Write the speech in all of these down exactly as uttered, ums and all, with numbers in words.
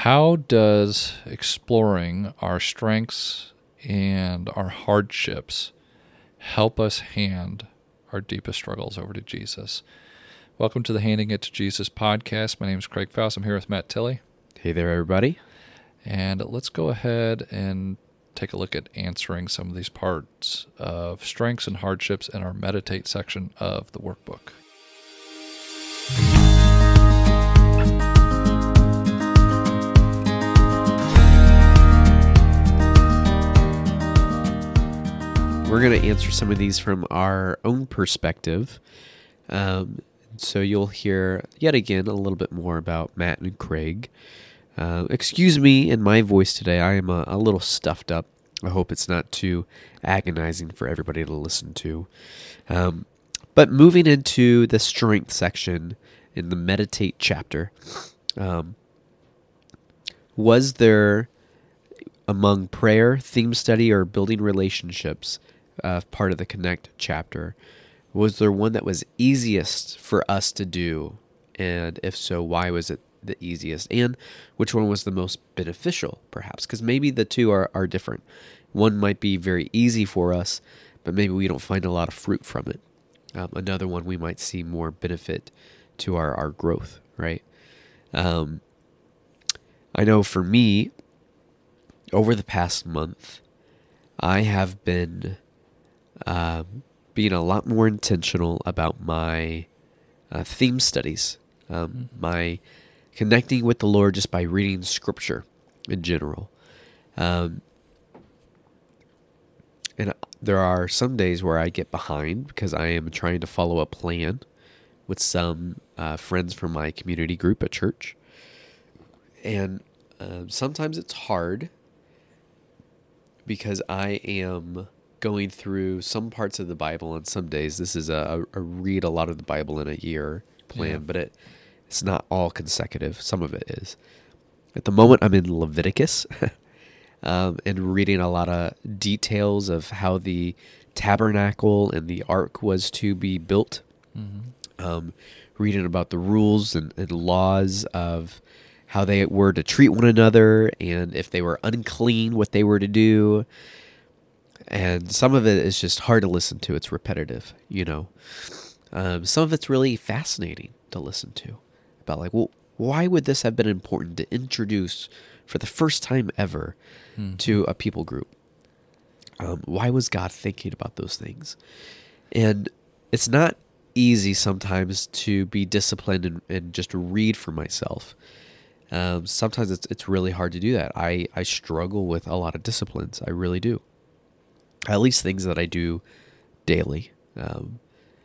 How does exploring our strengths and our hardships help us hand our deepest struggles over to Jesus? Welcome to the Handing It to Jesus podcast. My name is Craig Faust. I'm here with Matt Tilley. Hey there, everybody. And let's go ahead and take a look at answering some of these parts of strengths and hardships in our Meditate section of the workbook. We're going to answer some of these from our own perspective. Um, so you'll hear yet again a little bit more about Matt and Craig. Uh, excuse me in my voice today. I am a, a little stuffed up. I hope it's not too agonizing for everybody to listen to. Um, but moving into the strength section in the Meditate chapter, um, was there among prayer, theme study, or building relationships, uh, part of the Connect chapter, was there one that was easiest for us to do? And if so, why was it the easiest? And which one was the most beneficial, perhaps? Because maybe the two are, are different. One might be very easy for us, but maybe we don't find a lot of fruit from it. Um, another one, we might see more benefit to our, our growth, right? Um, I know for me, over the past month, I have been um, being a lot more intentional about my uh, theme studies, um, my connecting with the Lord just by reading Scripture in general. Um, and there are some days where I get behind because I am trying to follow a plan with some uh, friends from my community group at church. And uh, sometimes it's hard because I am going through some parts of the Bible on some days. This is a, a read a lot of the Bible in a year plan, yeah. but it it's not all consecutive. Some of it is. At the moment, I'm in Leviticus um, and reading a lot of details of how the tabernacle and the ark was to be built. Mm-hmm. Um, reading about the rules and, and laws of how they were to treat one another, and if they were unclean, what they were to do. And some of it is just hard to listen to. It's repetitive, you know. Um, some of it's really fascinating to listen to. About like, well, why would this have been important to introduce for the first time ever hmm. to a people group? Um, why was God thinking about those things? And it's not easy sometimes to be disciplined and, and just read for myself. Um, sometimes it's it's really hard to do that. I, I struggle with a lot of disciplines. I really do. At least things that I do daily. Um,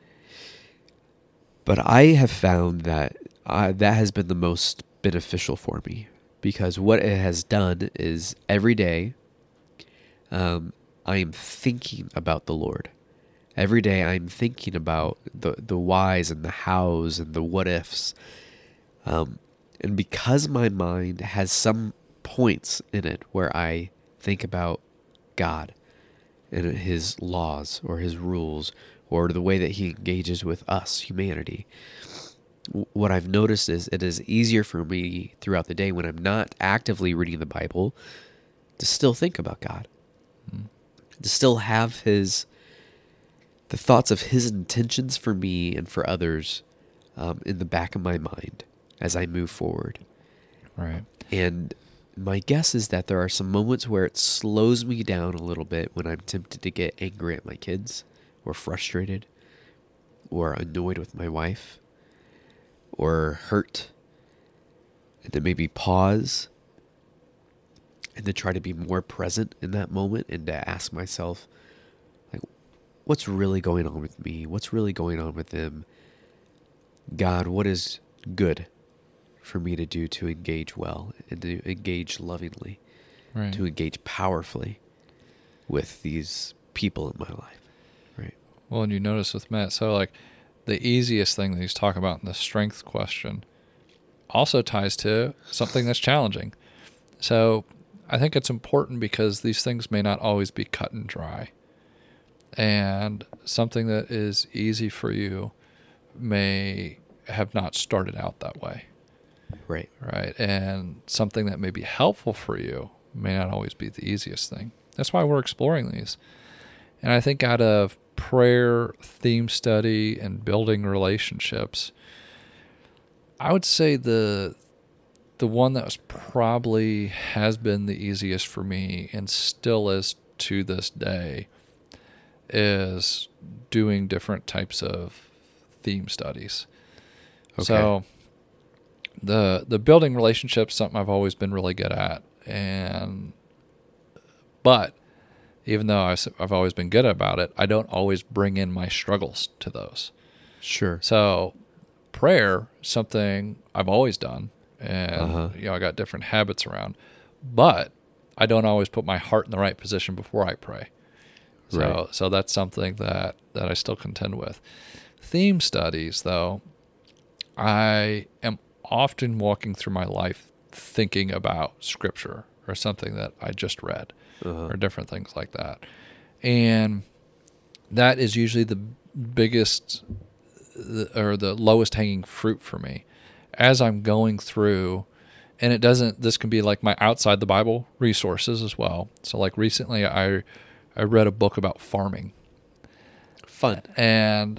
but I have found that I, that has been the most beneficial for me, because what it has done is every day um, I am thinking about the Lord. Every day I'm thinking about the, the whys and the hows and the what ifs. Um, and because my mind has some points in it where I think about God and his laws or his rules or the way that he engages with us, humanity, what I've noticed is it is easier for me throughout the day when I'm not actively reading the Bible to still think about God, mm. to still have his, the thoughts of his intentions for me and for others um, in the back of my mind as I move forward. Right. And my guess is that there are some moments where it slows me down a little bit when I'm tempted to get angry at my kids, or frustrated, or annoyed with my wife, or hurt, and to maybe pause and to try to be more present in that moment and to ask myself, like, what's really going on with me? What's really going on with them? God, what is good for me to do to engage well and to engage lovingly, right. to engage powerfully with these people in my life, right? Well, and you notice with Matt, so like the easiest thing that he's talking about in the strength question also ties to something that's challenging. So I think it's important because these things may not always be cut and dry. And something that is easy for you may have not started out that way. Right. right? And something that may be helpful for you may not always be the easiest thing. That's why we're exploring these. And I think out of prayer, theme study, and building relationships, I would say the the one that was probably has been the easiest for me and still is to this day is doing different types of theme studies. Okay. So the the building relationships is something I've always been really good at, and but even though I've, I've always been good about it, I don't always bring in my struggles to those. Sure. So prayer, something I've always done, and Uh-huh. you know I got different habits around, but I don't always put my heart in the right position before I pray. So Right. so that's something that, that I still contend with. Theme studies, though, I am often walking through my life thinking about scripture or something that I just read Uh-huh. or different things like that. And that is usually the biggest or the lowest hanging fruit for me as I'm going through. And it doesn't, this can be like my outside the Bible resources as well. So like recently I, I read a book about farming, Fun. and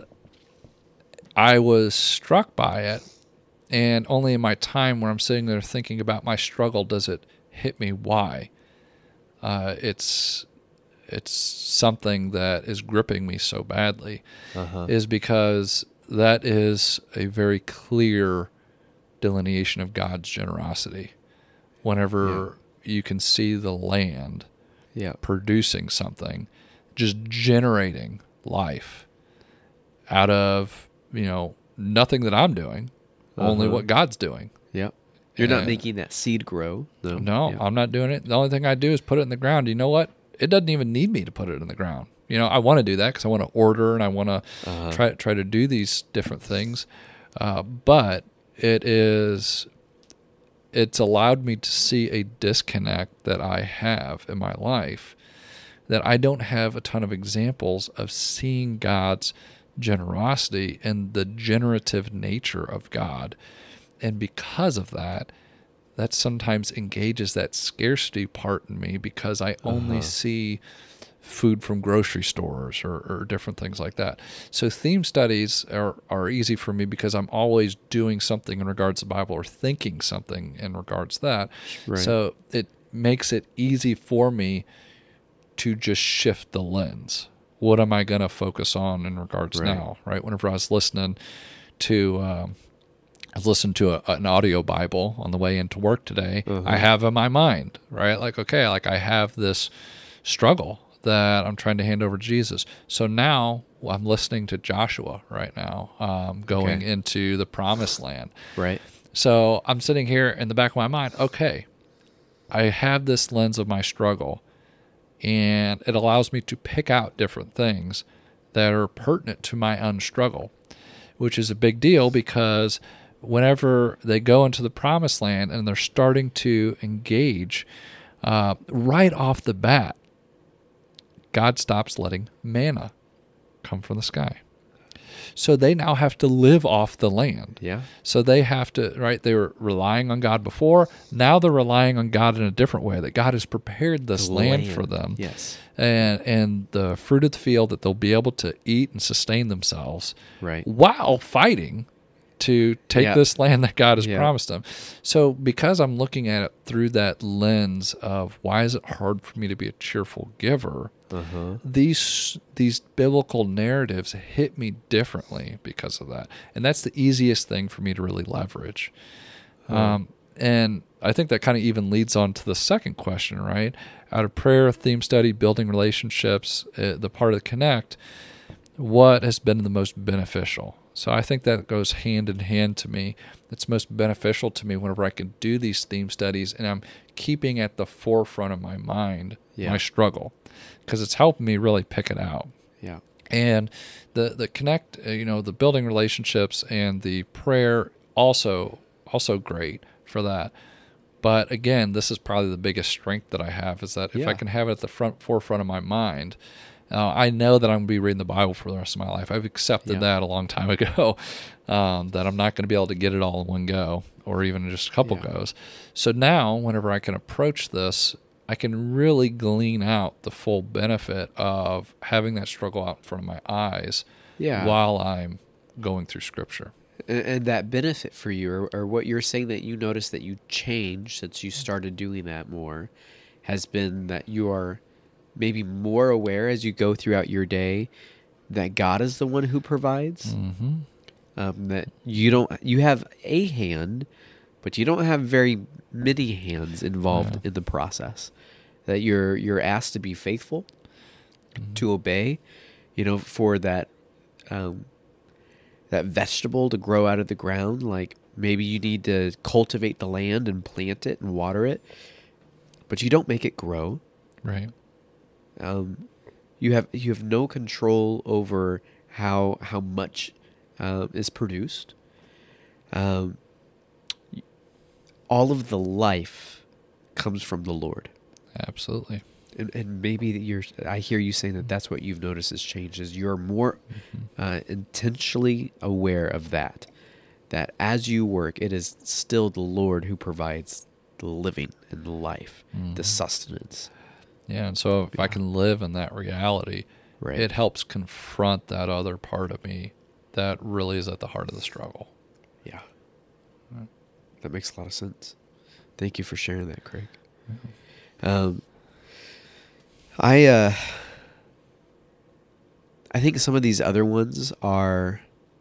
I was struck by it. And only in my time where I'm sitting there thinking about my struggle does it hit me why. Uh, it's it's something that is gripping me so badly, Uh-huh. is because that is a very clear delineation of God's generosity. Whenever you can see the land Yeah. producing something, just generating life out of, you know, nothing that I'm doing, only Uh-huh. what God's doing. Yep. You're not Yeah. making that seed grow. No. No, Yeah. I'm not doing it. The only thing I do is put it in the ground. You know what? It doesn't even need me to put it in the ground. You know, I want to do that because I want to order and I want to Uh-huh. try try to do these different things. Uh, but it is, it's allowed me to see a disconnect that I have in my life, that I don't have a ton of examples of seeing God's generosity and the generative nature of God. And because of that, that sometimes engages that scarcity part in me because I only Uh-huh. see food from grocery stores or, or different things like that. So theme studies are, are easy for me because I'm always doing something in regards to the Bible or thinking something in regards to that. Right. So it makes it easy for me to just shift the lens. What am I going to focus on in regards Right. now, right? Whenever I was listening to... Um, I was listening to a, an audio Bible on the way into work today. Uh-huh. I have in my mind, right? Like, okay, like I have this struggle that I'm trying to hand over to Jesus. So now I'm listening to Joshua right now, um, going Okay. into the promised land. Right. So I'm sitting here in the back of my mind, okay, I have this lens of my struggle, and it allows me to pick out different things that are pertinent to my unstruggle, which is a big deal because whenever they go into the promised land and they're starting to engage, uh, right off the bat, God stops letting manna come from the sky. So they now have to live off the land. Yeah. So they have to, right? They were relying on God before. Now they're relying on God in a different way, that God has prepared this The land, land. for them. Yes. And, and the fruit of the field that they'll be able to eat and sustain themselves Right. while fighting to take Yeah. this land that God has Yeah. promised them. So because I'm looking at it through that lens of why is it hard for me to be a cheerful giver, Uh-huh. these these biblical narratives hit me differently because of that. And that's the easiest thing for me to really leverage. Um, and I think that kind of even leads on to the second question, right? Out of prayer, theme study, building relationships, uh, the part of the connect, what has been the most beneficial? So I think that goes hand in hand to me. It's most beneficial to me whenever I can do these theme studies and I'm keeping at the forefront of my mind Yeah. my struggle, because it's helping me really pick it out. Yeah. And the the connect, uh, you know, the building relationships and the prayer also also great for that. But again, this is probably the biggest strength that I have, is that if Yeah. I can have it at the front forefront of my mind, Uh, I know that I'm going to be reading the Bible for the rest of my life. I've accepted Yeah. that a long time ago, um, that I'm not going to be able to get it all in one go or even in just a couple Yeah. goes. So now, whenever I can approach this, I can really glean out the full benefit of having that struggle out in front of my eyes Yeah. while I'm going through Scripture. And, and that benefit for you, or, or what you're saying that you noticed that you changed since you started doing that more, has been that you are maybe more aware as you go throughout your day that God is the one who provides. Mm-hmm. Um, that you don't, you have a hand, but you don't have very many hands involved Yeah. in the process. That you're you're asked to be faithful, Mm-hmm. to obey, you know, for that um, that vegetable to grow out of the ground. Like maybe you need to cultivate the land and plant it and water it, but you don't make it grow. Right. Um, you have you have no control over how how much uh, is produced. Um, all of the life comes from the Lord, Absolutely. and, and maybe you're. I hear you saying that that's what you've noticed has changed. Is you're more uh, intentionally aware of that. That as you work, it is still the Lord who provides the living and the life, the sustenance. Yeah, and so if I can live in that reality, Right. it helps confront that other part of me that really is at the heart of the struggle. Yeah. That makes a lot of sense. Thank you for sharing that, Craig. Um, I uh, I think some of these other ones are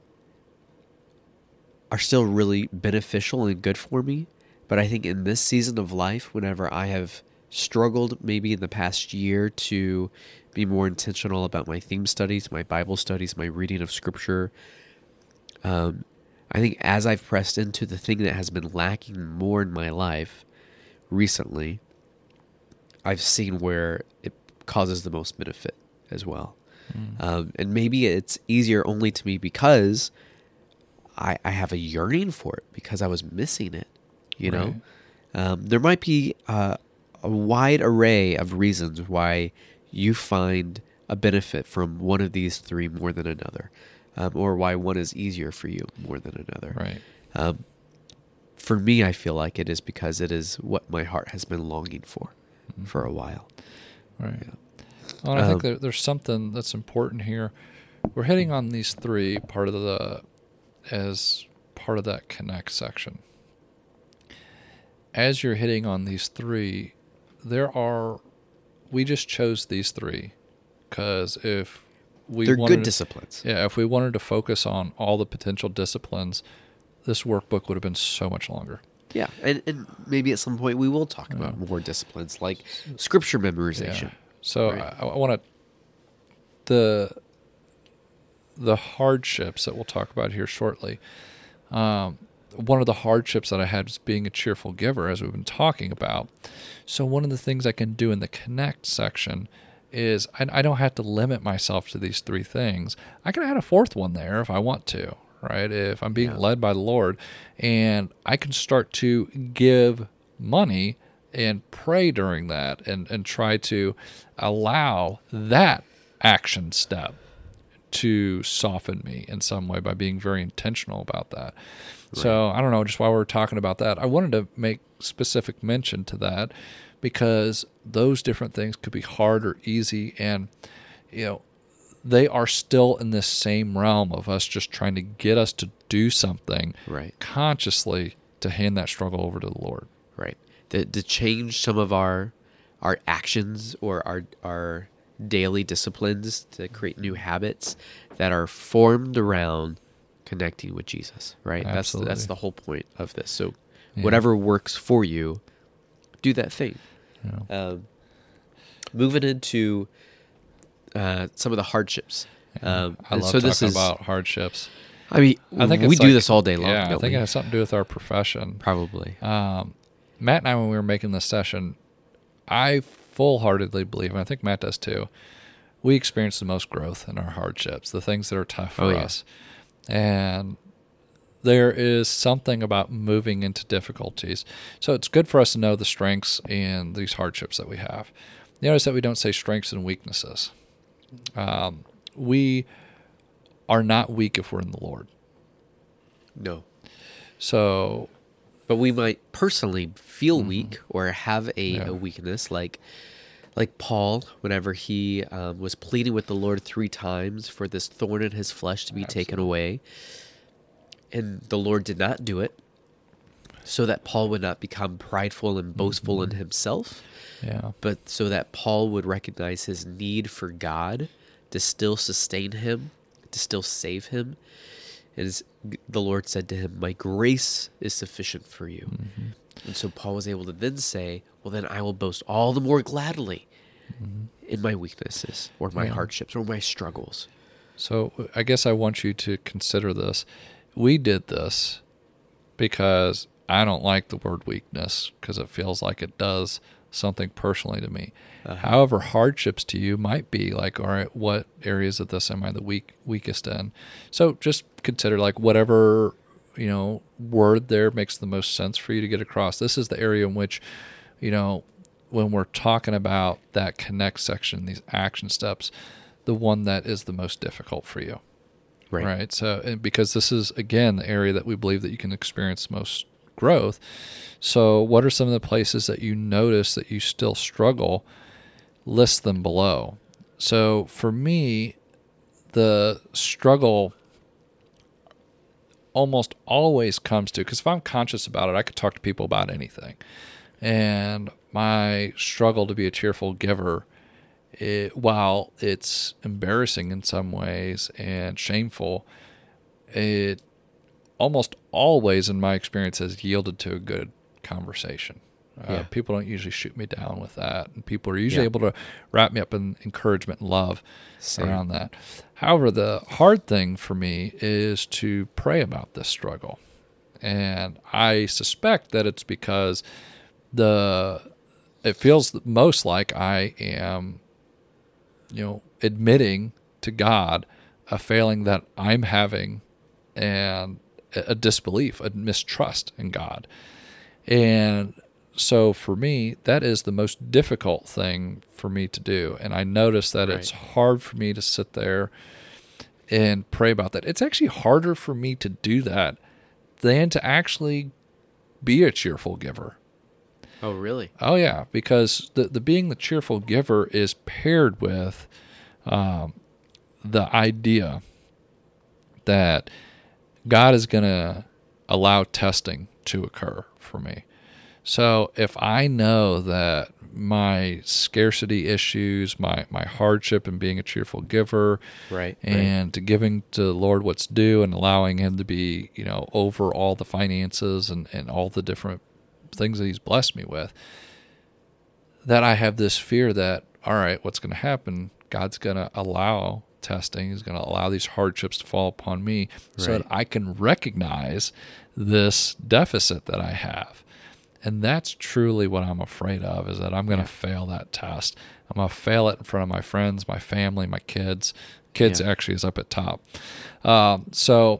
are still really beneficial and good for me, but I think in this season of life, whenever I have struggled maybe in the past year to be more intentional about my theme studies, my Bible studies, my reading of Scripture, um, I think as I've pressed into the thing that has been lacking more in my life recently, I've seen where it causes the most benefit as well. Um, and maybe it's easier only to me because I, I have a yearning for it, because I was missing it, you know? Um, there might be uh, a wide array of reasons why you find a benefit from one of these three more than another, um, or why one is easier for you more than another. Right. Um, for me, I feel like it is because it is what my heart has been longing for for a while. Right. Well, and I Um, think there, there's something that's important here. We're hitting on these three part of the as part of that connect section. As you're hitting on these three, there are we just chose these three because if we They're wanted good to- disciplines. Yeah, if we wanted to focus on all the potential disciplines, this workbook would have been so much longer. Yeah, and, and maybe at some point we will talk about more disciplines like scripture memorization. Yeah. So Right. I, I want to the the hardships that we'll talk about here shortly. Um, one of the hardships that I had was being a cheerful giver, as we've been talking about. So one of the things I can do in the connect section is I, I don't have to limit myself to these three things. I can add a fourth one there if I want to, right? If I'm being Yeah. led by the Lord, and I can start to give money and pray during that and, and try to allow that action step to soften me in some way by being very intentional about that. So I don't know, just while we're talking about that, I wanted to make specific mention to that because those different things could be hard or easy, and you know, they are still in this same realm of us just trying to get us to do something Right. consciously to hand that struggle over to the Lord. Right. To, to change some of our our actions or our our daily disciplines to create new habits that are formed around connecting with Jesus. Right. That's Absolutely. that's the whole point of this. So Yeah. whatever works for you, do that thing. You know? Um, moving into uh, some of the hardships. Um, I and love so talking this is, about hardships. I mean, I think we it's do like- this all day long. Yeah, I don't think we? it has something to do with our profession. Probably. Um, Matt and I, when we were making this session, I full-heartedly believe, and I think Matt does too, we experience the most growth in our hardships, the things that are tough for Oh, yeah. us. And there is something about moving into difficulties. So it's good for us to know the strengths and these hardships that we have. You notice that we don't say strengths and weaknesses. Um, we are not weak if we're in the Lord. No. So, but we might personally feel mm-hmm. weak or have a, yeah. a weakness, like like Paul, whenever he um, was pleading with the Lord three times for this thorn in his flesh to be Absolutely. taken away, and the Lord did not do it, so that Paul would not become prideful and boastful mm-hmm. in himself, yeah. but so that Paul would recognize his need for God to still sustain him, to still save him. And the Lord said to him, my grace is sufficient for you. Mm-hmm. And so Paul was able to then say, well, then I will boast all the more gladly mm-hmm. in my weaknesses or my yeah. hardships or my struggles. So I guess I want you to consider this. We did this because I don't like the word weakness because it feels like it does something personally to me. Uh-huh. However, hardships to you might be like, all right, what areas of this am I the weak weakest in? So just consider like whatever, you know, word there makes the most sense for you to get across. This is the area in which, you know, when we're talking about that connect section, these action steps, the one that is the most difficult for you. Right. Right. So, and because this is, again, the area that we believe that you can experience most growth. So what are some of the places that you notice that you still struggle? List them below. So for me, the struggle almost always comes to, because if I'm conscious about it, I could talk to people about anything. And my struggle to be a cheerful giver, it, while it's embarrassing in some ways and shameful, it almost always, in my experience, has yielded to a good conversation. Uh, yeah. People don't usually shoot me down with that, and people are usually yeah. able to wrap me up in encouragement and love Same. around that. However, the hard thing for me is to pray about this struggle, and I suspect that it's because the it feels most like I am, you know, admitting to God a failing that I'm having, and a disbelief, a mistrust in God. And so for me, that is the most difficult thing for me to do. And I notice that right. it's hard for me to sit there and pray about that. It's actually harder for me to do that than to actually be a cheerful giver. Oh, really? Oh, yeah. Because the, the being the cheerful giver is paired with um, the idea that God is going to allow testing to occur for me. So if I know that my scarcity issues, my, my hardship in being a cheerful giver, right, and right. to giving to the Lord what's due and allowing him to be, you know, over all the finances and, and all the different things that he's blessed me with, that I have this fear that, all right, what's going to happen? God's going to allow testing. He's going to allow these hardships to fall upon me so right. that I can recognize this deficit that I have. And that's truly what I'm afraid of, is that I'm going to yeah. fail that test. I'm going to fail it in front of my friends, my family, my kids. Kids yeah. actually is up at top. Um, so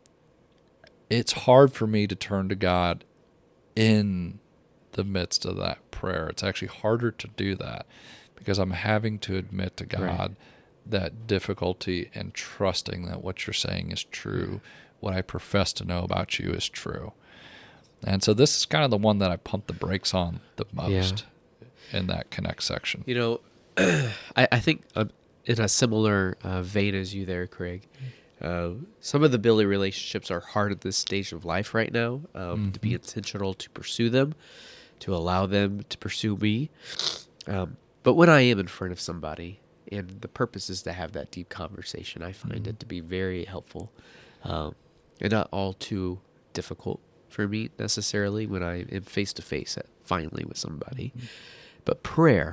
it's hard for me to turn to God in the midst of that prayer. It's actually harder to do that because I'm having to admit to God right. that difficulty and trusting that what you're saying is true, what I profess to know about you is true. And so this is kind of the one that I pump the brakes on the most yeah. in that connect section. You know, I, I think uh, in a similar uh, vein as you there, Craig, uh, some of the Billy relationships are hard at this stage of life right now, um, mm-hmm. to be intentional to pursue them, to allow them to pursue me. Um, but when I am in front of somebody, and the purpose is to have that deep conversation, I find mm-hmm. it to be very helpful, um, and not all too difficult for me necessarily when I am face to face finally with somebody. Mm-hmm. But prayer,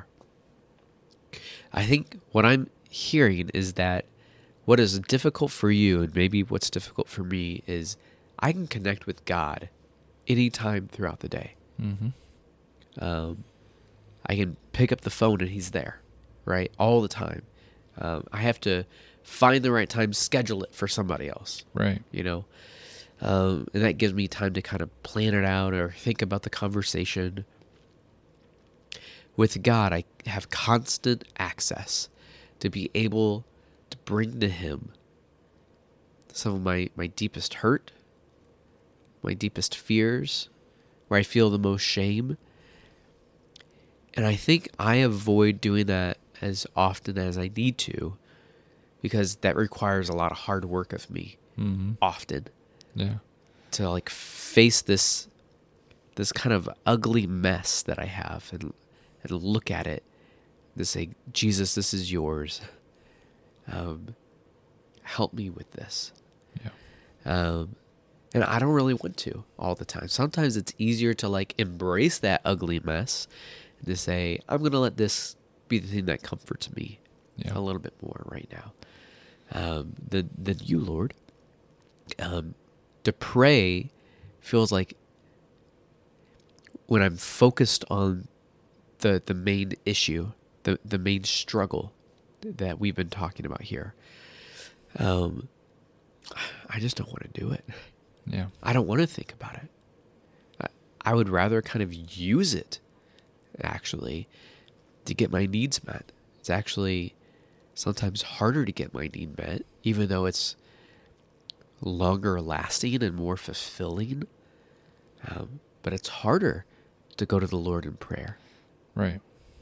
I think what I'm hearing is that what is difficult for you, and maybe what's difficult for me, is I can connect with God anytime throughout the day. Mm-hmm. Um, I can pick up the phone and he's there, right? All the time. Um, I have to find the right time, schedule it for somebody else. Right. You know? Um, and that gives me time to kind of plan it out or think about the conversation. With God, I have constant access. to be able to bring to him some of my, my deepest hurt, my deepest fears, where I feel the most shame. And I think I avoid doing that as often as I need to, because that requires a lot of hard work of me, Mm-hmm. often, Yeah. to like face this this kind of ugly mess that I have, and and look at it to say, Jesus, this is yours. Um, help me with this. Yeah. Um, and I don't really want to all the time. Sometimes it's easier to like embrace that ugly mess and to say, I'm going to let this be the thing that comforts me Yeah. a little bit more right now um, than, than you, Lord. Um, to pray feels like when I'm focused on the the main issue, the, the main struggle that we've been talking about here, um, I just don't want to do it. Yeah. I don't want to think about it. I, I would rather kind of use it, actually, to get my needs met. It's actually sometimes harder to get my need met, even though it's longer lasting and more fulfilling. Um, but it's harder to go to the Lord in prayer. Right.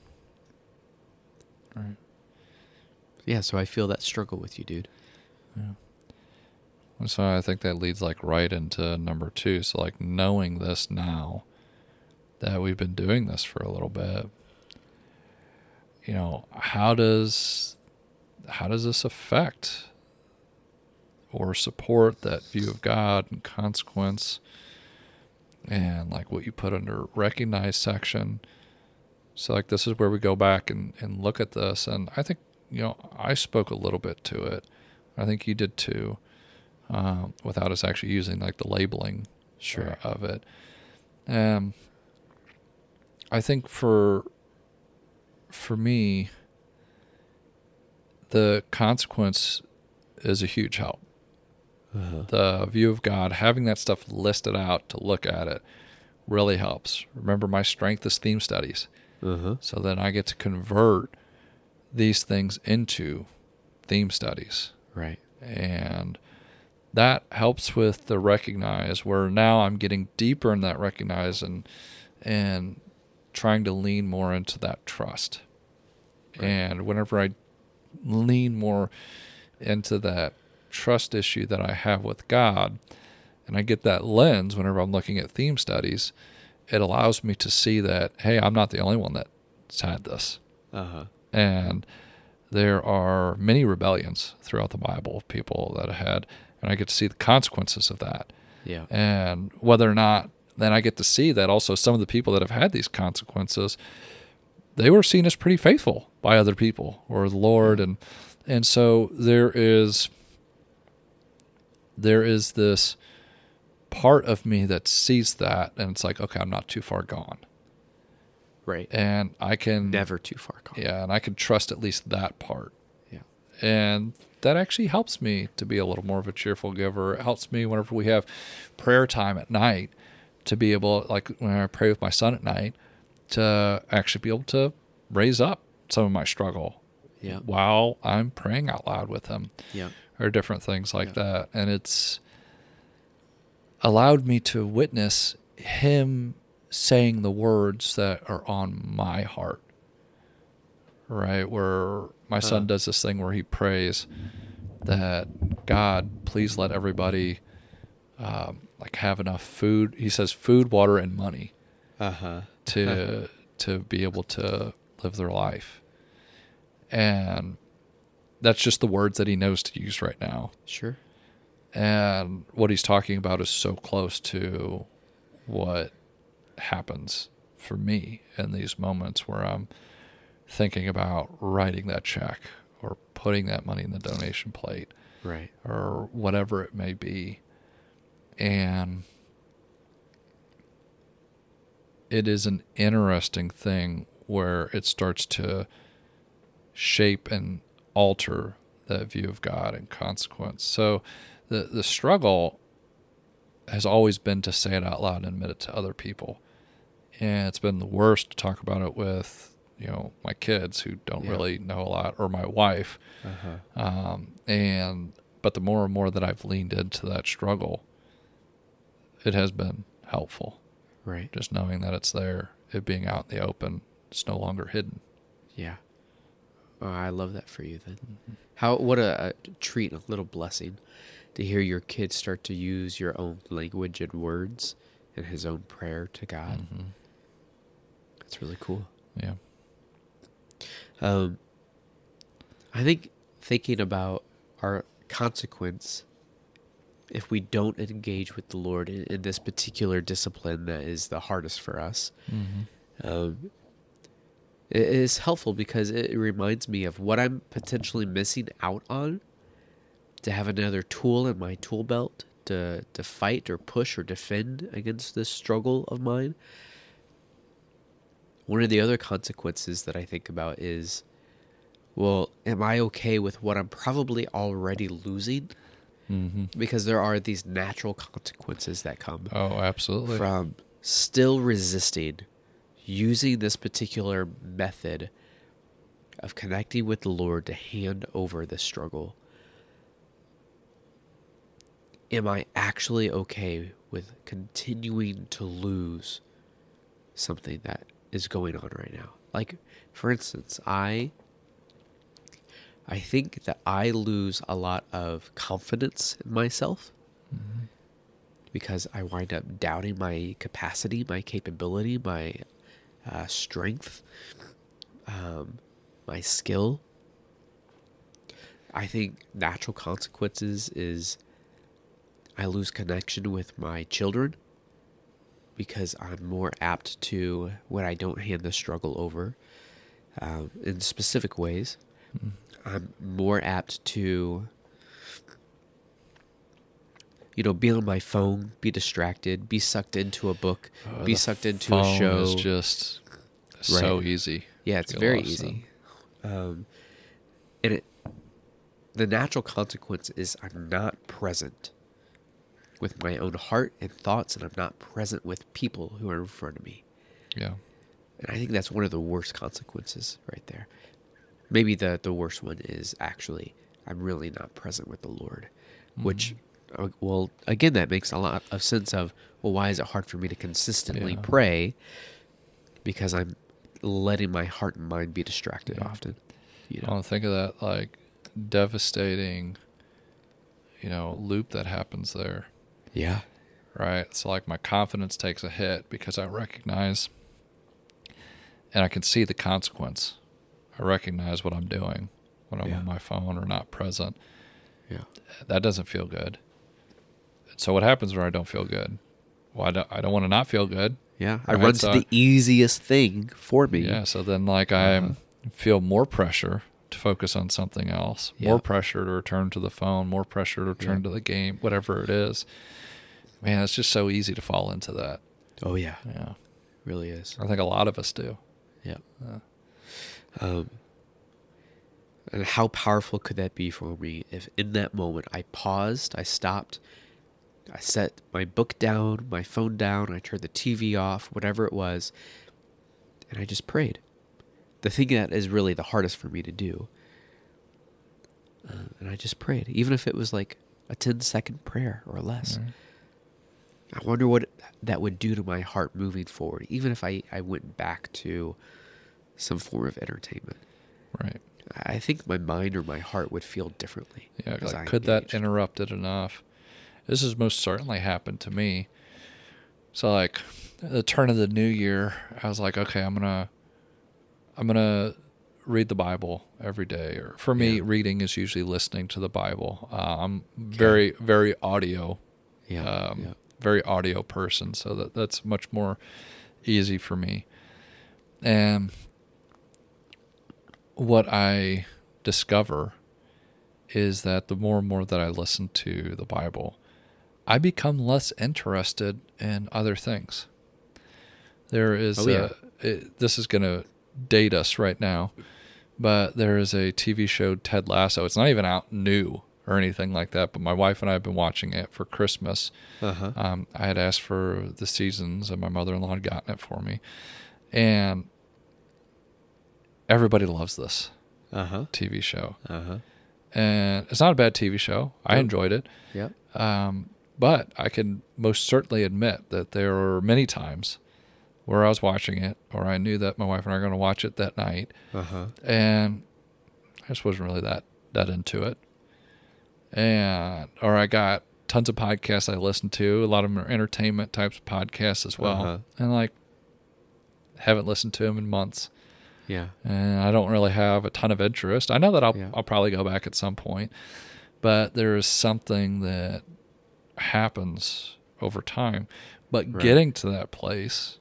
Right. Yeah, so I feel that struggle with you, dude. Yeah. And so I think that leads like right into number two. So like knowing this now that we've been doing this for a little bit, you know, how does how does this affect or support that view of God and consequence and like what you put under recognize section? So like this is where we go back and, and look at this. And I think, you know, I spoke a little bit to it. I think you did too, um, without us actually using like the labeling Sure. of it. Um, I think for for me, the consequence is a huge help. Uh-huh. The view of God, having that stuff listed out to look at it really helps. Remember, my strength is theme studies. Uh-huh. So then I get to convert these things into theme studies. Right. And that helps with the recognize, where now I'm getting deeper in that recognize and and trying to lean more into that trust. Right. And whenever I lean more into that trust issue that I have with God, and I get that lens whenever I'm looking at theme studies, it allows me to see that, hey, I'm not the only one that's had this. Uh-huh. And there are many rebellions throughout the Bible of people that have had, and I get to see the consequences of that. Yeah. And whether or not, then I get to see that also some of the people that have had these consequences, they were seen as pretty faithful by other people or the Lord. And, and so there is, there is this part of me that sees that, and it's like, okay, I'm not too far gone. Right. And I can Never too far gone. Yeah, and I can trust at least that part. Yeah. And that actually helps me to be a little more of a cheerful giver. It helps me whenever we have prayer time at night to be able, like when I pray with my son at night, to actually be able to raise up some of my struggle Yeah. while I'm praying out loud with him, Yeah. or different things like Yeah. that. And it's allowed me to witness him saying the words that are on my heart, right? Where my son Uh. does this thing where he prays that, God, please let everybody um, like have enough food. He says food, water, and money Uh-huh. to to be able to live their life. And that's just the words that he knows to use right now. Sure. And what he's talking about is so close to what happens for me in these moments where I'm thinking about writing that check or putting that money in the donation plate Right. or whatever it may be. And it is an interesting thing where it starts to shape and alter that view of God and consequence. So the the struggle has always been to say it out loud and admit it to other people. And it's been the worst to talk about it with you know, my kids who don't Yeah. really know a lot, or my wife. Uh-huh. Um, and, but the more and more that I've leaned into that struggle, it has been helpful. Right. Just knowing that it's there, it being out in the open, it's no longer hidden. Yeah. Oh, I love that for you then. Mm-hmm. How, what a, a treat, a little blessing to hear your kids start to use your own language and words and his own prayer to God. Mm-hmm. That's really cool. Yeah. Um, I think thinking about our consequence if we don't engage with the Lord in, in this particular discipline that is the hardest for us, Mm-hmm. um, it is helpful because it reminds me of what I'm potentially missing out on to have another tool in my tool belt to, to fight or push or defend against this struggle of mine. One of the other consequences that I think about is, well, am I okay with what I'm probably already losing? Mm-hmm. Because there are these natural consequences that come Oh, absolutely. from still resisting using this particular method of connecting with the Lord to hand over this struggle. Am I actually okay with continuing to lose something that is going on right now? Like, for instance, I I think that I lose a lot of confidence in myself Mm-hmm. because I wind up doubting my capacity, my capability, my uh, strength, um, my skill. I think natural consequences is I lose connection with my children because I'm more apt to, when I don't hand the struggle over um, in specific ways, Mm-hmm. I'm more apt to, you know, be on my phone, be distracted, be sucked into a book, Oh, be the sucked into a phone show. is just so Right. easy. Yeah, it's Get very lost in. easy. Um, and it, the natural consequence is I'm not present with my own heart and thoughts, and I'm not present with people who are in front of me. Yeah. And I think that's one of the worst consequences right there. Maybe the, the worst one is actually I'm really not present with the Lord, Mm-hmm. which, uh, well, again, that makes a lot of sense of, well, why is it hard for me to consistently Yeah. pray? Because I'm letting my heart and mind be distracted Yeah. often. You I know? want to think of that like devastating, you know, loop that happens there. Yeah. Right. So like my confidence takes a hit because I recognize and I can see the consequence. I recognize what I'm doing when I'm Yeah. on my phone or not present. Yeah. That doesn't feel good. So what happens when I don't feel good? Well, I don't, I don't want to not feel good. Yeah. I Right, run so to the easiest thing for me. Yeah. So then like I Uh-huh. feel more pressure to focus on something else, Yeah. more pressure to return to the phone, more pressure to return Yeah. to the game, whatever it is. Man, it's just so easy to fall into that. Oh, yeah. Yeah. Really is. I think a lot of us do. Yeah. Uh, Um, and how powerful could that be for me if in that moment I paused, I stopped, I set my book down, my phone down, I turned the T V off, whatever it was, and I just prayed. The thing that is really the hardest for me to do. Uh, and I just prayed, even if it was like a ten second prayer or less. right. I wonder what that would do to my heart moving forward, even if I, I went back to some form of entertainment. Right. I think my mind or my heart would feel differently. Yeah. as Like, I could that engaged. interrupt it enough? This has most certainly happened to me. So like the turn of the new year, I was like, okay, I'm going to, I'm going to read the Bible every day. Or for me, Yeah. reading is usually listening to the Bible. Uh, I'm very, very audio, Yeah, um, yeah, very audio person. So that that's much more easy for me. And what I discover is that the more and more that I listen to the Bible, I become less interested in other things. There is, Oh, yeah. a, it, this is going to date us right now, but there is a T V show, Ted Lasso. It's not even out new or anything like that, but my wife and I have been watching it for Christmas. uh-huh. Um, I had asked for the seasons, and my mother-in-law had gotten it for me. And everybody loves this Uh huh. T V show. Uh huh. And it's not a bad T V show. I Yep. enjoyed it. Yep. Um, but I can most certainly admit that there were many times where I was watching it, or I knew that my wife and I were going to watch it that night, Uh huh. and I just wasn't really that that into it. And or I got tons of podcasts I listened to. A lot of them are entertainment types of podcasts as well, Uh-huh. and like haven't listened to them in months. Yeah. And I don't really have a ton of interest. I know that I'll Yeah. I'll probably go back at some point, but there is something that happens over time. But Right. getting to that place,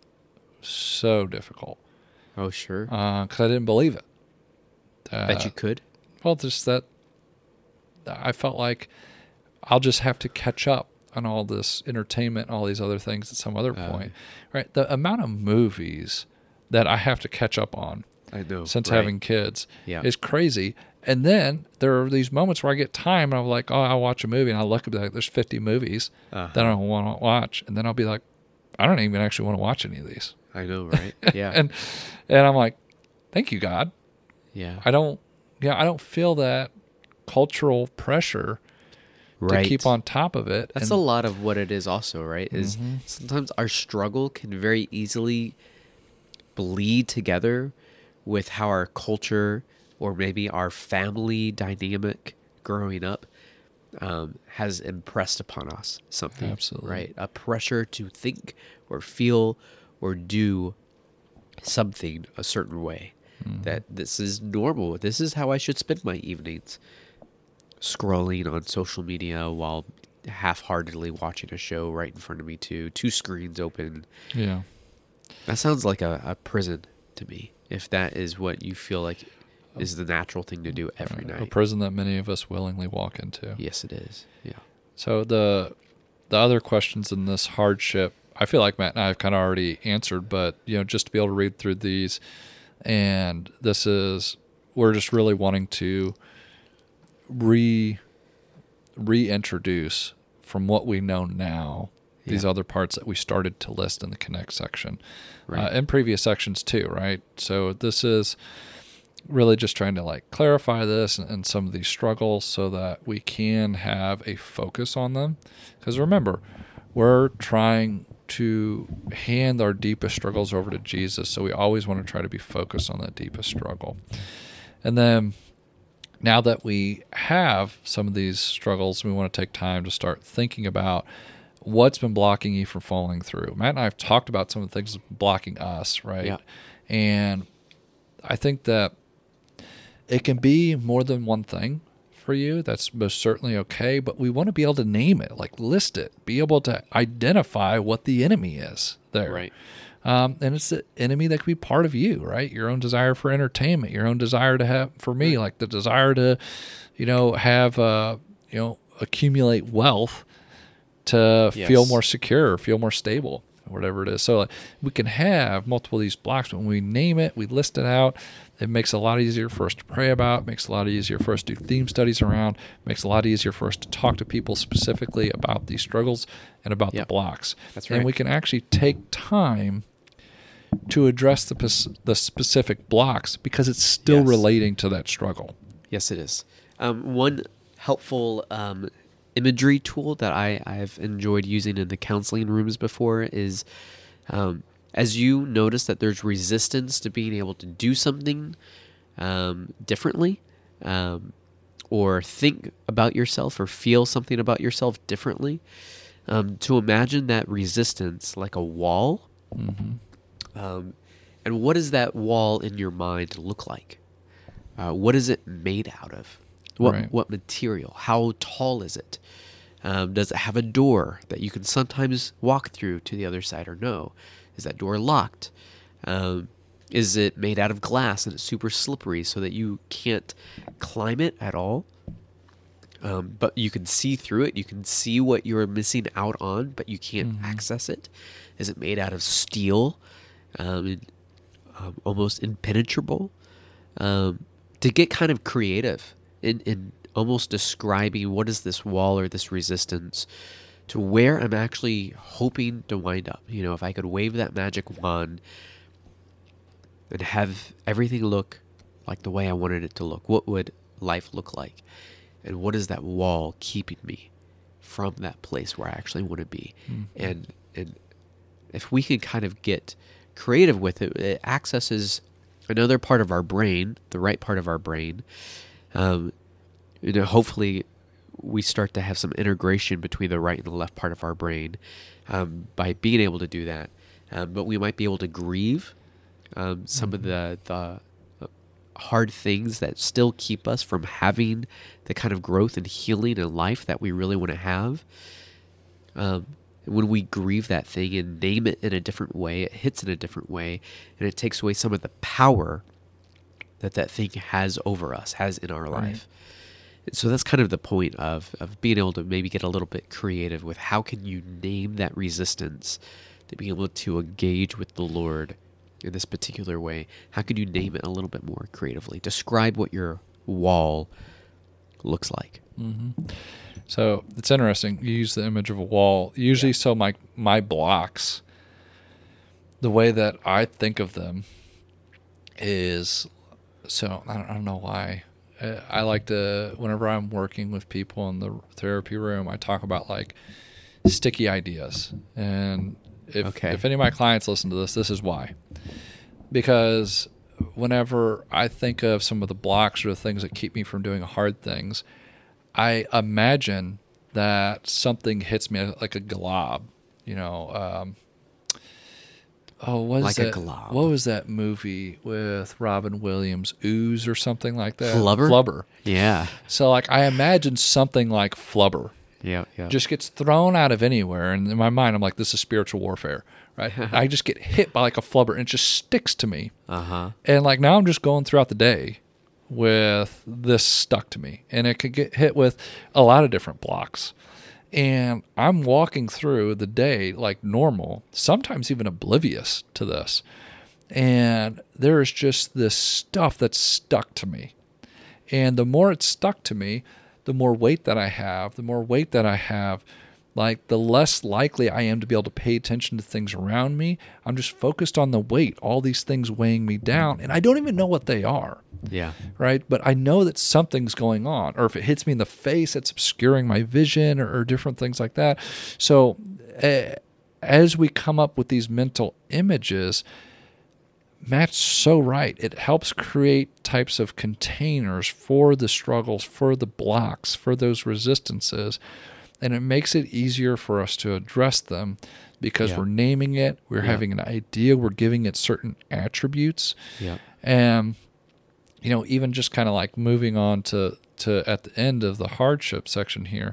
so difficult Oh, sure. because I didn't believe it. Uh, Bet you could. Well, just that I felt like I'll just have to catch up on all this entertainment and all these other things at some other Uh, point. Right? The amount of movies that I have to catch up on I know. since right. having kids Yeah. is crazy. And then there are these moments where I get time and I'm like, oh, I'll watch a movie, and I look at like there's fifty movies Uh-huh. that I don't want to watch, and then I'll be like, I don't even actually want to watch any of these. I know, right? Yeah. and and I'm like, thank you, God. yeah. I don't, yeah, I don't feel that cultural pressure right. to keep on top of it. That's and, a lot of what it is also, right? Is Mhm. sometimes our struggle can very easily bleed together with how our culture or maybe our family dynamic growing up um, has impressed upon us something. Absolutely. Right? A pressure to think or feel or do something a certain way. Mhm. That this is normal. This is how I should spend my evenings. Scrolling on social media while half-heartedly watching a show right in front of me too. Two screens open. yeah. That sounds like a, a prison to me. If that is what you feel like is the natural thing to do every Uh, a night. prison that many of us willingly walk into. Yes, it is. Yeah. So the the other questions in this hardship, I feel like Matt and I have kind of already answered, but you know, just to be able to read through these, and this is we're just really wanting to re reintroduce from what we know now these Yeah. other parts that we started to list in the connect section, Right. uh, in previous sections too, right? So this is really just trying to like clarify this and, and some of these struggles so that we can have a focus on them. Because remember, we're trying to hand our deepest struggles over to Jesus, so we always want to try to be focused on that deepest struggle. And then now that we have some of these struggles, we want to take time to start thinking about what's been blocking you from following through. Matt and I have talked about some of the things that have been blocking us, right? Yeah. And I think that it can be more than one thing for you. That's most certainly okay, but we want to be able to name it, like list it, be able to identify what the enemy is there. Right. Um, and it's the enemy that could be part of you, right? Your own desire for entertainment, your own desire to have, for me, like the desire to, you know, have, uh, you know, accumulate wealth to Yes. feel more secure, feel more stable, whatever it is. So like, we can have multiple of these blocks, but when we name it, we list it out, it makes it a lot easier for us to pray about, makes it a lot easier for us to do theme studies around, makes it a lot easier for us to talk to people specifically about these struggles and about Yep. the blocks. That's And right. we can actually take time to address the pos- the specific blocks because it's still Yes. relating to that struggle. Yes, it is. Um, one helpful um, imagery tool that I, I've enjoyed using in the counseling rooms before is um, as you notice that there's resistance to being able to do something um, differently um, or think about yourself or feel something about yourself differently, um, to imagine that resistance like a wall. Mm-hmm. Um, and what does that wall in your mind look like? Uh, what is it made out of? What Right. what material? How tall is it? Um, does it have a door that you can sometimes walk through to the other side or no? Is that door locked? Um, is it made out of glass and it's super slippery so that you can't climb it at all? Um, but you can see through it. You can see what you're missing out on, but you can't Mhm. access it. Is it made out of steel? Um, and, um, almost impenetrable? Um, to get kind of creative in, in almost describing what is this wall or this resistance to where I'm actually hoping to wind up. You know, if I could wave that magic wand and have everything look like the way I wanted it to look, what would life look like? And what is that wall keeping me from that place where I actually want to be? Mm-hmm. And and if we can kind of get creative with it, it accesses another part of our brain, the right part of our brain. Um, you know, hopefully we start to have some integration between the right and the left part of our brain um, by being able to do that. Um, but we might be able to grieve um, some mm-hmm. of the, the hard things that still keep us from having the kind of growth and healing in life that we really want to have. Um, when we grieve that thing and name it in a different way, it hits in a different way, and it takes away some of the power that that thing has over us, has in our right. life. And so that's kind of the point of, of being able to maybe get a little bit creative with how can you name that resistance to be able to engage with the Lord in this particular way. How could you name it a little bit more creatively? Describe what your wall looks like. Mm-hmm. So it's interesting. You use the image of a wall. Usually, yeah. so my my blocks, the way that I think of them is, so I don't, I don't know why. I like to, whenever I'm working with people in the therapy room, I talk about like sticky ideas. And if okay. if any of my clients listen to this, this is why. Because whenever I think of some of the blocks or the things that keep me from doing hard things, I imagine that something hits me like a glob, you know. Um, oh, what is like that? a glob. What was that movie with Robin Williams? Ooze or something like that? Flubber? Flubber. Yeah. So, like, I imagine something like Flubber. Yeah, yeah. Just gets thrown out of anywhere. And in my mind, I'm like, this is spiritual warfare, right? I just get hit by like a flubber and it just sticks to me. Uh-huh. And like now I'm just going throughout the day with this stuck to me. And it could get hit with a lot of different blocks. And I'm walking through the day like normal, sometimes even oblivious to this. And there's just this stuff that's stuck to me. And the more it's stuck to me, the more weight that I have, the more weight that I have, like the less likely I am to be able to pay attention to things around me. I'm just focused on the weight, all these things weighing me down, and I don't even know what they are. Yeah. Right? But I know that something's going on, or if it hits me in the face, it's obscuring my vision or, or different things like that. So uh, as we come up with these mental images, Matt's so right. It helps create types of containers for the struggles, for the blocks, for those resistances, and it makes it easier for us to address them because yeah. we're naming it, we're yeah. having an idea, we're giving it certain attributes. Yeah. And, you know, even just kind of like moving on to, to at the end of the hardship section here,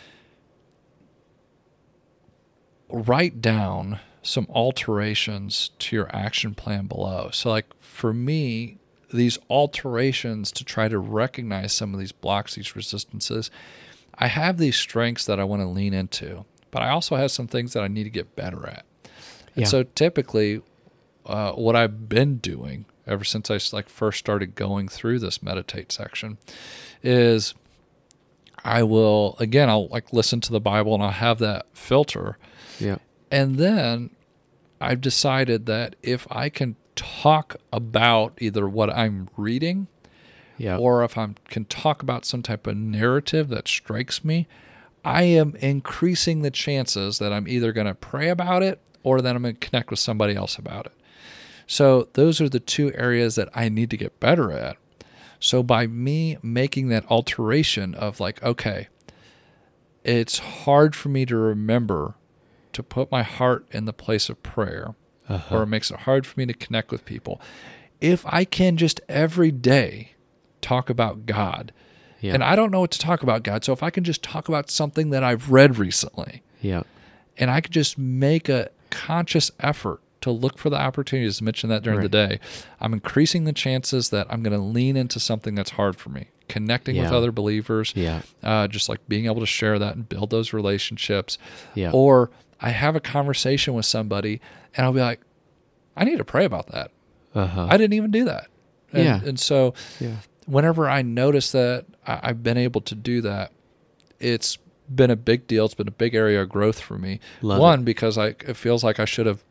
write down some alterations to your action plan below. So like for me, these alterations to try to recognize some of these blocks, these resistances, I have these strengths that I want to lean into, but I also have some things that I need to get better at. And yeah. so typically uh, what I've been doing ever since I like first started going through this meditate section is I will, again, I'll like listen to the Bible and I'll have that filter. Yeah. And then I've decided that if I can talk about either what I'm reading yeah. or if I can talk about some type of narrative that strikes me, I am increasing the chances that I'm either going to pray about it or that I'm going to connect with somebody else about it. So those are the two areas that I need to get better at. So by me making that alteration of like, okay, it's hard for me to remember to put my heart in the place of prayer, uh-huh. or it makes it hard for me to connect with people. If I can just every day talk about God, yeah. and I don't know what to talk about God, so if I can just talk about something that I've read recently, yeah, and I could just make a conscious effort to look for the opportunities to mention that during right. the day, I'm increasing the chances that I'm going to lean into something that's hard for me. Connecting yeah. with other believers, yeah. uh, just like being able to share that and build those relationships. Yeah. Or I have a conversation with somebody and I'll be like, I need to pray about that. Uh-huh. I didn't even do that. And, yeah. and so yeah. whenever I notice that I, I've been able to do that, it's been a big deal. It's been a big area of growth for me. Love One, it. because I, it feels like I should have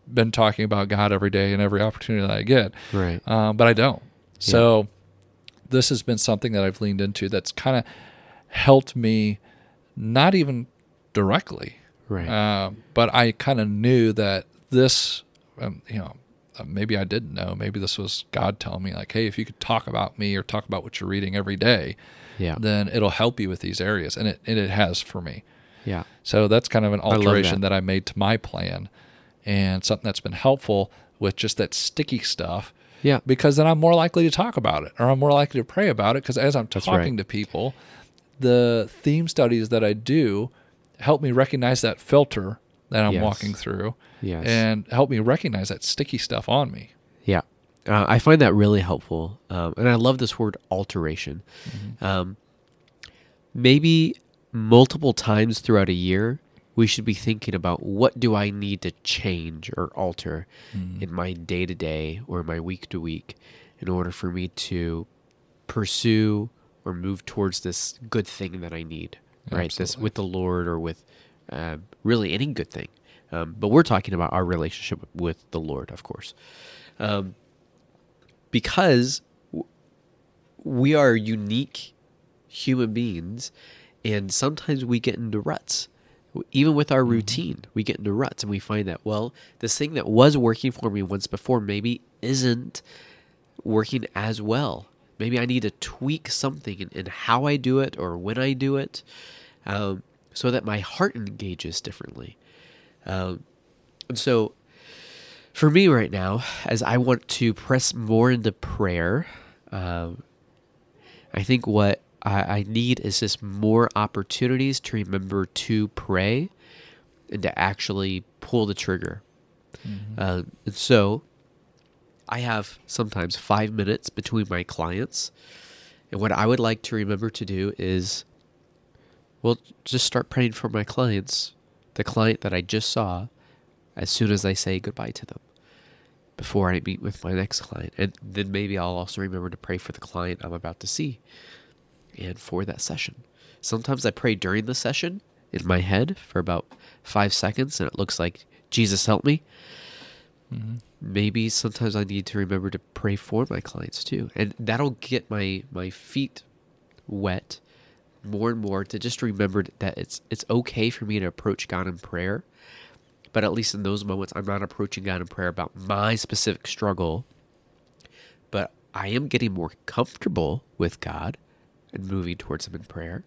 been talking about God every day and every opportunity that I get. Right. Um, but I don't. So yeah. This has been something that I've leaned into that's kind of helped me, not even directly, right. Uh, but I kind of knew that this, um, you know, maybe I didn't know. Maybe this was God telling me, like, hey, if you could talk about me or talk about what you're reading every day, yeah. then it'll help you with these areas. And it, and it has for me. Yeah. So that's kind of an alteration that. that I made to my plan, and something that's been helpful with just that sticky stuff. Yeah. Because then I'm more likely to talk about it, or I'm more likely to pray about it, because as I'm That's talking right. to people, the theme studies that I do help me recognize that filter that I'm Yes. walking through, yes. and help me recognize that sticky stuff on me. Yeah. Uh, I find that really helpful. Um, and I love this word alteration. Mm-hmm. Um, maybe multiple times throughout a year, we should be thinking about, what do I need to change or alter Mm-hmm. in my day-to-day or my week-to-week in order for me to pursue or move towards this good thing that I need, right? This Absolutely. with the Lord, or with uh, really any good thing. Um, but we're talking about our relationship with the Lord, of course. Um, because w- we are unique human beings, and sometimes we get into ruts. Even with our routine, we get into ruts, and we find that, well, this thing that was working for me once before maybe isn't working as well. Maybe I need to tweak something in, in how I do it or when I do it, um, so that my heart engages differently. Um, and so for me right now, as I want to press more into prayer, um, I think what I, I need is just more opportunities to remember to pray and to actually pull the trigger. Mm-hmm. Uh, and so I have sometimes five minutes between my clients. And what I would like to remember to do is, well, just start praying for my clients, the client that I just saw, as soon as I say goodbye to them, before I meet with my next client. And then maybe I'll also remember to pray for the client I'm about to see and for that session. Sometimes I pray during the session in my head for about five seconds, and it looks like, Jesus, help me. Mm-hmm. Maybe sometimes I need to remember to pray for my clients too. And that'll get my, my feet wet more and more, to just remember that it's it's okay for me to approach God in prayer. But at least in those moments, I'm not approaching God in prayer about my specific struggle. But I am getting more comfortable with God and moving towards Him in prayer.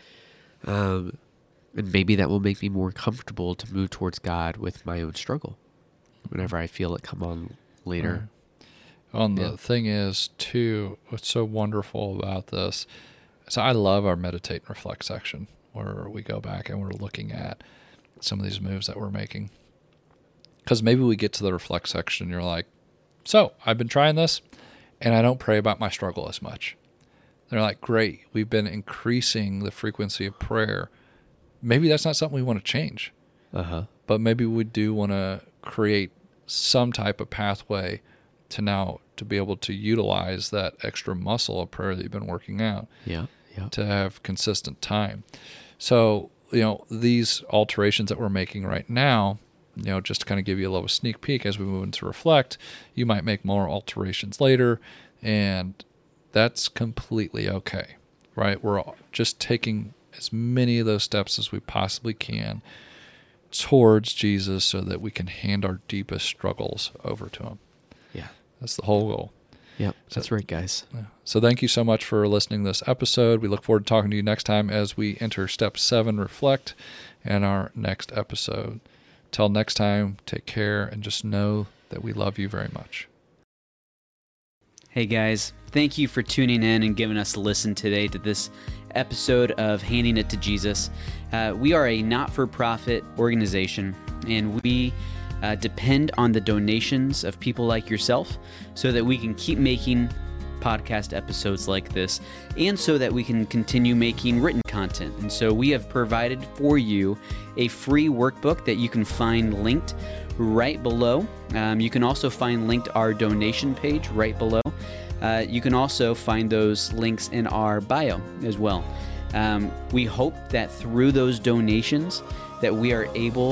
Um, and maybe that will make me more comfortable to move towards God with my own struggle whenever I feel it come on later. Right. Well, and Yeah. the thing is, too, what's so wonderful about this, so I love our meditate and reflect section, where we go back and we're looking at some of these moves that we're making. Because maybe we get to the reflect section and you're like, so I've been trying this and I don't pray about my struggle as much. They're like, great, we've been increasing the frequency of prayer. Maybe that's not something we want to change. Uh-huh. But maybe we do want to create some type of pathway to now to be able to utilize that extra muscle of prayer that you've been working out. Yeah. Yeah. To have consistent time. So, you know, these alterations that we're making right now, you know, just to kind of give you a little sneak peek as we move into reflect, you might make more alterations later, and that's completely okay, right? We're just taking as many of those steps as we possibly can towards Jesus so that we can hand our deepest struggles over to Him. Yeah. That's the whole goal. Yep. That's right, guys. Yeah. So thank you so much for listening to this episode. We look forward to talking to you next time as we enter step seven, reflect, and our next episode. Till next time, take care and just know that we love you very much. Hey guys, thank you for tuning in and giving us a listen today to this episode of Handing It to Jesus. Uh, we are a not-for-profit organization, and we uh, depend on the donations of people like yourself so that we can keep making podcast episodes like this, and so that we can continue making written content. And so we have provided for you a free workbook that you can find linked right below. Um, you can also find linked our donation page right below. Uh, you can also find those links in our bio as well. Um, we hope that through those donations that we are able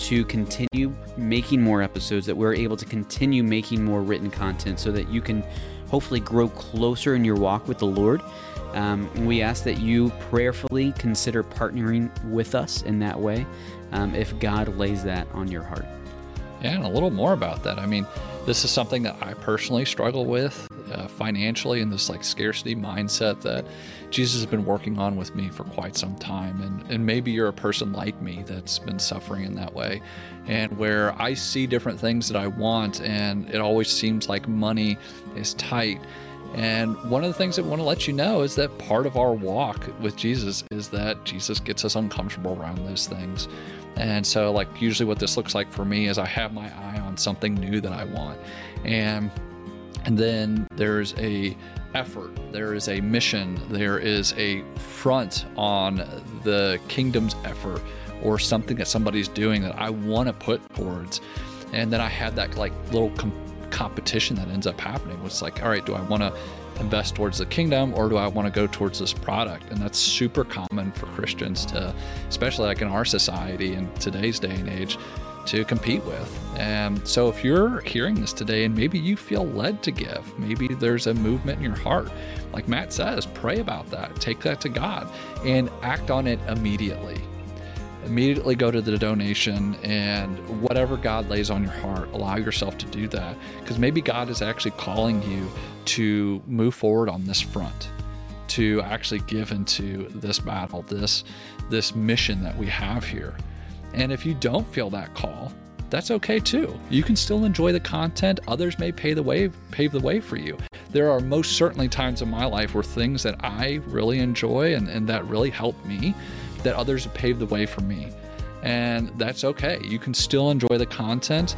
to continue making more episodes, that we're able to continue making more written content so that you can hopefully grow closer in your walk with the Lord. Um, and we ask that you prayerfully consider partnering with us in that way, um, if God lays that on your heart. Yeah, and a little more about that. I mean, this is something that I personally struggle with uh, financially, in this like scarcity mindset that Jesus has been working on with me for quite some time. And, and maybe you're a person like me that's been suffering in that way, and where I see different things that I want, and it always seems like money is tight. And one of the things that I want to let you know is that part of our walk with Jesus is that Jesus gets us uncomfortable around those things. And so like usually what this looks like for me is I have my eye on something new that I want. And and then there's a effort, there is a mission, there is a front on the kingdom's effort, or something that somebody's doing that I want to put towards. And then I have that like little com- competition that ends up happening. It's like, all right, do I want to invest towards the kingdom, or do I want to go towards this product? And that's super common for Christians to, especially like in our society in today's day and age, to compete with. And so if you're hearing this today and maybe you feel led to give, maybe there's a movement in your heart, like Matt says, pray about that, take that to God and act on it immediately. Immediately go to the donation, and whatever God lays on your heart, allow yourself to do that, because maybe God is actually calling you to move forward on this front, to actually give into this battle, this this mission that we have here. And if you don't feel that call, that's okay too. You can still enjoy the content. Others may pay the way, pave the way for you. There are most certainly times in my life where things that I really enjoy and, and that really help me, that others have paved the way for me. And that's okay. You can still enjoy the content,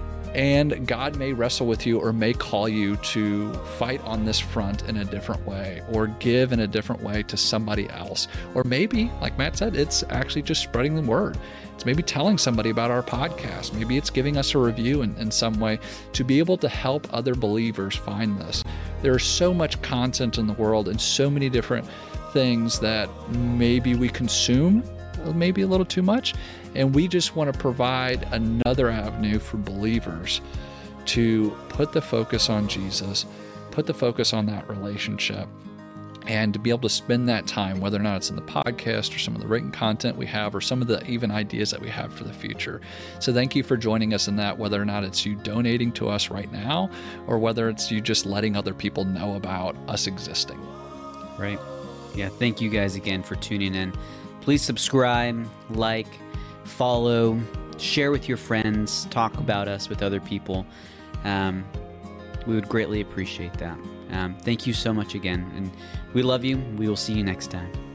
and God may wrestle with you or may call you to fight on this front in a different way, or give in a different way to somebody else. Or maybe, like Matt said, it's actually just spreading the word. It's maybe telling somebody about our podcast. Maybe it's giving us a review in, in some way to be able to help other believers find this. There is so much content in the world and so many different things that maybe we consume maybe a little too much, and we just want to provide another avenue for believers to put the focus on Jesus, put the focus on that relationship, and to be able to spend that time, whether or not it's in the podcast or some of the written content we have, or some of the even ideas that we have for the future. So thank you for joining us in that, whether or not it's you donating to us right now, or whether it's you just letting other people know about us existing. Right. Yeah, thank you guys again for tuning in. Please subscribe, like, follow, share with your friends, talk about us with other people. Um, we would greatly appreciate that. Um, thank you so much again, and we love you. We will see you next time.